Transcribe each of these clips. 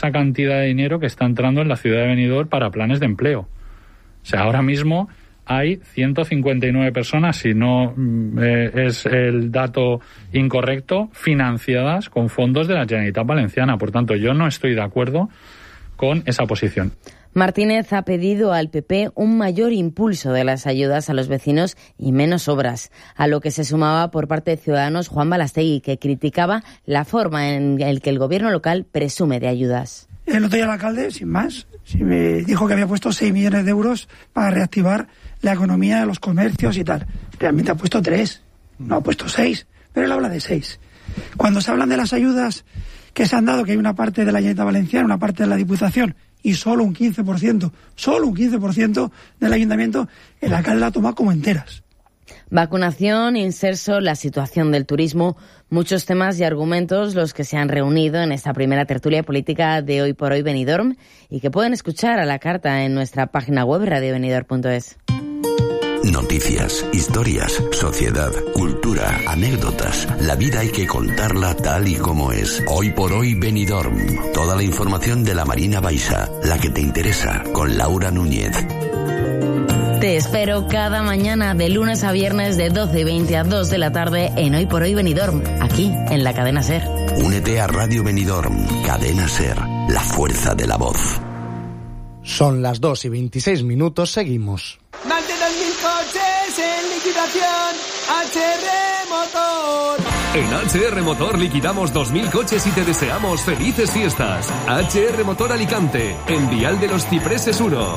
inmensa cantidad de dinero que está entrando en la ciudad de Benidorm para planes de empleo. O sea, ahora mismo hay 159 personas, si no es el dato incorrecto, financiadas con fondos de la Generalitat Valenciana. Por tanto, yo no estoy de acuerdo con esa posición. Martínez ha pedido al PP un mayor impulso de las ayudas a los vecinos y menos obras, a lo que se sumaba por parte de Ciudadanos Juan Balastegui, que criticaba la forma en la que el gobierno local presume de ayudas. El otro día el alcalde, sin más, me dijo que había puesto 6 millones de euros para reactivar la economía de los comercios y tal. Realmente ha puesto 3, no ha puesto 6, pero él habla de 6. Cuando se hablan de las ayudas que se han dado, que hay una parte de la Generalitat Valenciana, una parte de la Diputación y solo un 15% del ayuntamiento, el alcalde la toma como enteras. Vacunación, inserso, la situación del turismo, muchos temas y argumentos los que se han reunido en esta primera tertulia política de Hoy por Hoy Benidorm y que pueden escuchar a la carta en nuestra página web radiobenidorm.es. Noticias, historias, sociedad, cultura, anécdotas. La vida hay que contarla tal y como es. Hoy por Hoy Benidorm. Toda la información de la Marina Baixa, la que te interesa, con Laura Núñez. Te espero cada mañana de lunes a viernes de 12:20 a 2 de la tarde en Hoy por Hoy Benidorm, aquí en la cadena SER. Únete a Radio Benidorm, cadena SER, la fuerza de la voz. Son las 2:26, seguimos. Más de 2.000 coches en liquidación, HR Motor. En HR Motor liquidamos 2.000 coches y te deseamos felices fiestas. HR Motor Alicante, en Vial de los Cipreses 1.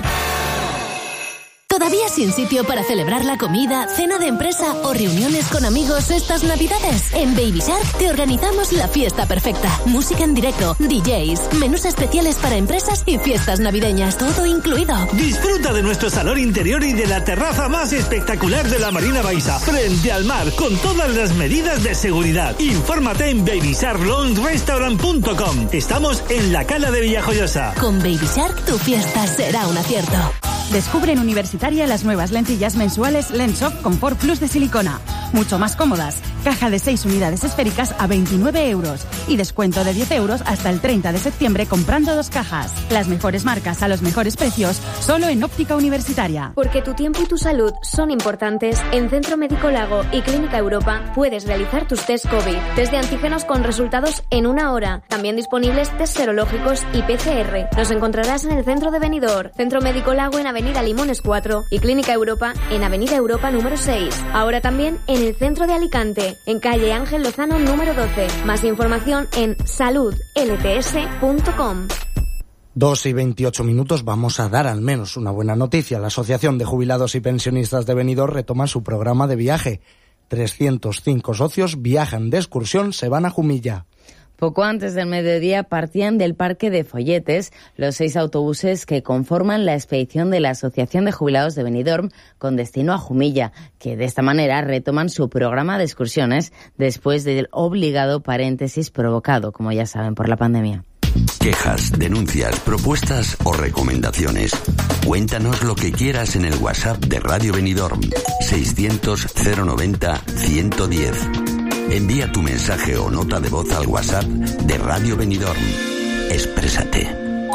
¿Todavía sin sitio para celebrar la comida, cena de empresa o reuniones con amigos estas Navidades? En Baby Shark te organizamos la fiesta perfecta. Música en directo, DJs, menús especiales para empresas y fiestas navideñas, todo incluido. Disfruta de nuestro salón interior y de la terraza más espectacular de la Marina Baixa, frente al mar, con todas las medidas de seguridad. Infórmate en babysharklongerestaurant.com. Estamos en la Cala de Villajoyosa. Con Baby Shark tu fiesta será un acierto. Descubre en Universitaria las nuevas lentillas mensuales Lensoft Comfort Plus de silicona. Mucho más cómodas. Caja de 6 unidades esféricas a 29 euros. Y descuento de 10 euros hasta el 30 de septiembre comprando 2 cajas. Las mejores marcas a los mejores precios, solo en Óptica Universitaria. Porque tu tiempo y tu salud son importantes, en Centro Médico Lago y Clínica Europa puedes realizar tus test COVID. Test de antígenos con resultados en 1 hora. También disponibles test serológicos y PCR. Nos encontrarás en el centro de Benidorm. Centro Médico Lago en Avenida Limones 4 y Clínica Europa en Avenida Europa número 6. Ahora también en el centro de Alicante, en calle Ángel Lozano número 12. Más información en saludlts.com. 2:28, vamos a dar al menos una buena noticia. La Asociación de Jubilados y Pensionistas de Benidorm retoma su programa de viaje. 305 socios viajan de excursión, se van a Jumilla. Poco antes del mediodía partían del Parque de Folletes los 6 autobuses que conforman la expedición de la Asociación de Jubilados de Benidorm con destino a Jumilla, que de esta manera retoman su programa de excursiones después del obligado paréntesis provocado, como ya saben, por la pandemia. Quejas, denuncias, propuestas o recomendaciones. Cuéntanos lo que quieras en el WhatsApp de Radio Benidorm, 600 090 110. Envía tu mensaje o nota de voz al WhatsApp de Radio Benidorm. Exprésate.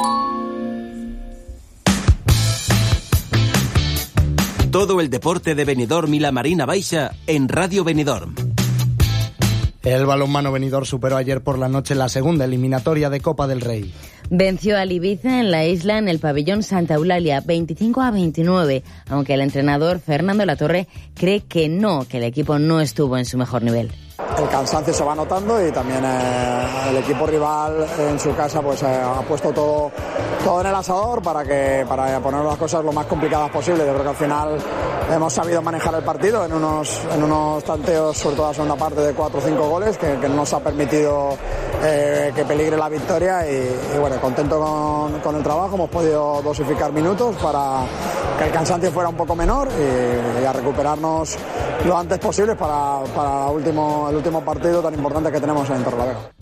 Todo el deporte de Benidorm y la Marina Baixa en Radio Benidorm. El balonmano Benidorm superó ayer por la noche la segunda eliminatoria de Copa del Rey. Venció al Ibiza en la isla en el pabellón Santa Eulalia 25-29, aunque el entrenador Fernando Latorre cree que el equipo no estuvo en su mejor nivel. El cansancio se va notando y también el equipo rival en su casa pues ha puesto todo en el asador para poner las cosas lo más complicadas posible. Yo creo que al final hemos sabido manejar el partido en unos tanteos, sobre todo la segunda parte, de 4 o 5 goles que no nos ha permitido que peligre la victoria y bueno, contento con el trabajo. Hemos podido dosificar minutos para que el cansancio fuera un poco menor y a recuperarnos lo antes posible para el último partido tan importante que tenemos en Torrelavega.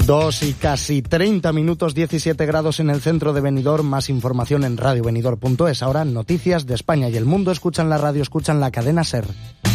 2:30, 17 grados en el centro de Benidorm. Más información en radiobenidorm.es. Ahora noticias de España y el mundo. Escuchan la radio, escuchan la cadena SER.